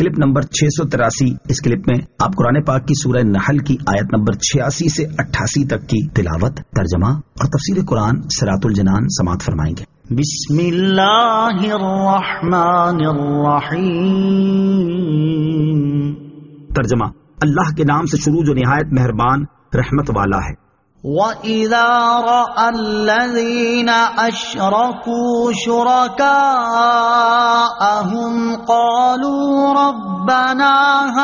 Clip number 683۔ اس clip میں آپ قرآن پاک کی سورہ نحل کی آیت نمبر 86 سے 88 تک کی تلاوت، ترجمہ اور تفسیر قرآن صراط الجنان سماعت فرمائیں گے۔ بسم اللہ الرحمن الرحیم۔ ترجمہ، اللہ کے نام سے شروع جو نہایت مہربان رحمت والا ہے۔ وَإِذَا رَأَى الَّذِينَ أَشْرَكُوا شُرَكَاءَهُمْ قَالُوا رَبَّنَا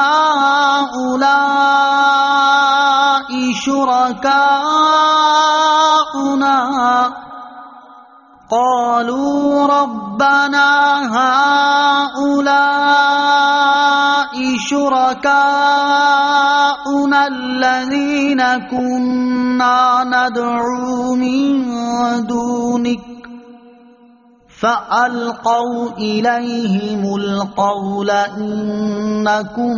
هَؤُلَاءِ شُرَكَاؤُنَا الَّذِينَ كُنَّا نَدْعُو مِن دُونِكَ فَأَلْقَوْا إِلَيْهِمُ الْقَوْلَ إِنَّكُمْ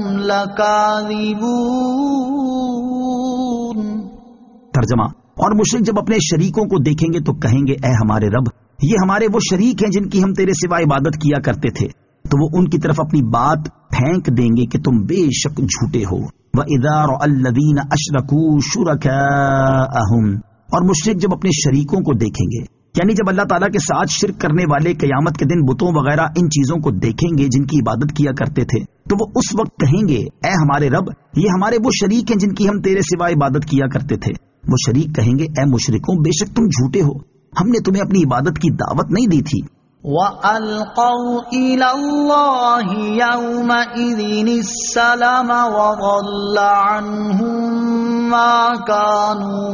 لَكَاذِبُونَ۔ ترجمہ، اور مشرک جب اپنے شریکوں کو دیکھیں گے تو کہیں گے اے ہمارے رب، یہ ہمارے وہ شریک ہیں جن کی ہم تیرے سوا عبادت کیا کرتے تھے، تو وہ ان کی طرف اپنی بات پھینک دیں گے کہ تم بے شک جھوٹے ہو۔ وَإِذَا رَأَى الَّذِينَ أَشْرَكُوا شُرَكَاءَهُمْ، اور مشرک جب اپنے شریکوں کو دیکھیں گے، یعنی جب اللہ تعالیٰ کے ساتھ شرک کرنے والے قیامت کے دن بتوں وغیرہ ان چیزوں کو دیکھیں گے جن کی عبادت کیا کرتے تھے، تو وہ اس وقت کہیں گے اے ہمارے رب، یہ ہمارے وہ شریک ہیں جن کی ہم تیرے سوا عبادت کیا کرتے تھے۔ وہ شریک کہیں گے اے مشرکوں، بے شک تم جھوٹے ہو، ہم نے تمہیں اپنی عبادت کی دعوت نہیں دی تھی۔ وَأَلْقَوْا إِلَى اللَّهِ يَوْمَئِذٍ السَّلَامَ وَضَلَّ عَنْهُمْ مَا كَانُوا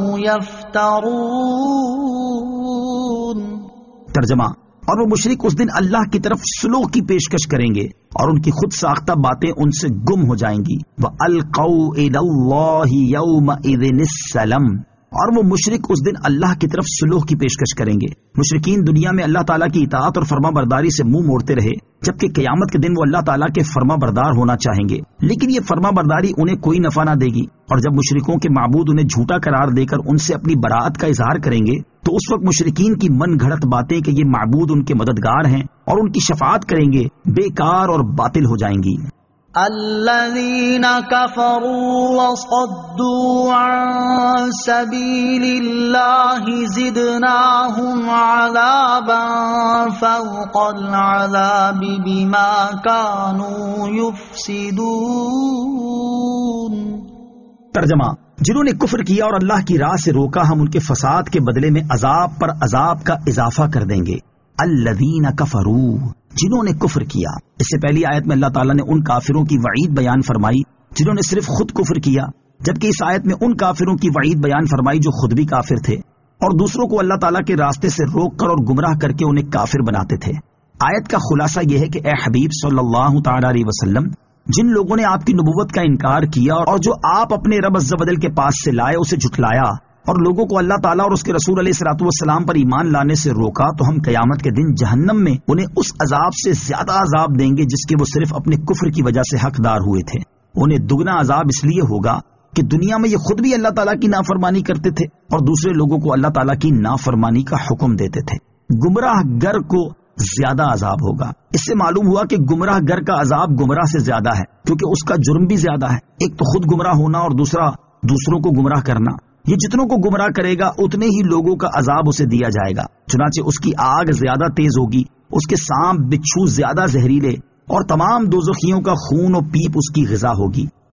يَفْتَرُونَ۔ ترجمہ، اور وہ مشرک اس دن اللہ کی طرف سلوح کی پیشکش کریں گے اور ان کی خود ساختہ باتیں ان سے گم ہو جائیں گی۔ وَأَلْقَوْا إِلَى اللَّهِ يَوْمَئِذٍ السَّلَامَ، اور وہ مشرک اس دن اللہ کی طرف سلوح کی پیشکش کریں گے۔ مشرکین دنیا میں اللہ تعالیٰ کی اطاعت اور فرما برداری سے منہ موڑتے رہے، جبکہ قیامت کے دن وہ اللہ تعالیٰ کے فرما بردار ہونا چاہیں گے، لیکن یہ فرما برداری انہیں کوئی نفع نہ دے گی۔ اور جب مشرکوں کے معبود انہیں جھوٹا قرار دے کر ان سے اپنی براءت کا اظہار کریں گے تو اس وقت مشرکین کی من گھڑت باتیں کہ یہ معبود ان کے مددگار ہیں اور ان کی شفاعت کریں گے بیکار اور باطل ہو جائیں گی۔ الذين كفروا وصدوا عن سبيل الله زدناهم عذابا فوق العذاب بما كانوا يفسدون۔ ترجمہ، جنہوں نے کفر کیا اور اللہ کی راہ سے روکا، ہم ان کے فساد کے بدلے میں عذاب پر عذاب کا اضافہ کر دیں گے۔ الذین کفروا، جنہوں نے کفر کیا۔ اس سے پہلی آیت میں اللہ تعالیٰ نے ان کافروں کی وعید بیان فرمائی جنہوں نے صرف خود کفر کیا، جبکہ اس آیت میں ان کافروں کی وعید بیان فرمائی جو خود بھی کافر تھے اور دوسروں کو اللہ تعالیٰ کے راستے سے روک کر اور گمراہ کر کے انہیں کافر بناتے تھے۔ آیت کا خلاصہ یہ ہے کہ اے حبیب صلی اللہ تعالی علیہ وسلم، جن لوگوں نے آپ کی نبوت کا انکار کیا اور جو آپ اپنے رب عز و جل کے پاس سے لائے اسے جھٹلایا اور لوگوں کو اللہ تعالیٰ اور اس کے رسول علیہ الصلوۃ والسلام پر ایمان لانے سے روکا، تو ہم قیامت کے دن جہنم میں انہیں اس عذاب سے زیادہ عذاب دیں گے جس کے وہ صرف اپنے کفر کی وجہ سے حقدار ہوئے تھے۔ انہیں دگنا عذاب اس لیے ہوگا کہ دنیا میں یہ خود بھی اللہ تعالیٰ کی نافرمانی کرتے تھے اور دوسرے لوگوں کو اللہ تعالیٰ کی نافرمانی کا حکم دیتے تھے۔ گمراہ گر کو زیادہ عذاب ہوگا۔ اس سے معلوم ہوا کہ گمراہ گر کا عذاب گمراہ سے زیادہ ہے، کیونکہ اس کا جرم بھی زیادہ ہے، ایک تو خود گمراہ ہونا اور دوسرا دوسروں کو گمراہ کرنا۔ یہ جتنوں کو گمراہ کرے گا اتنے ہی لوگوں کا عذاب اسے دیا جائے گا، چنانچہ اس کی آگ زیادہ تیز ہوگی، اس کے سانپ بچھو زیادہ زہریلے اور تمام دوزخیوں کا خون و پیپ اس کی غذا ہوگی۔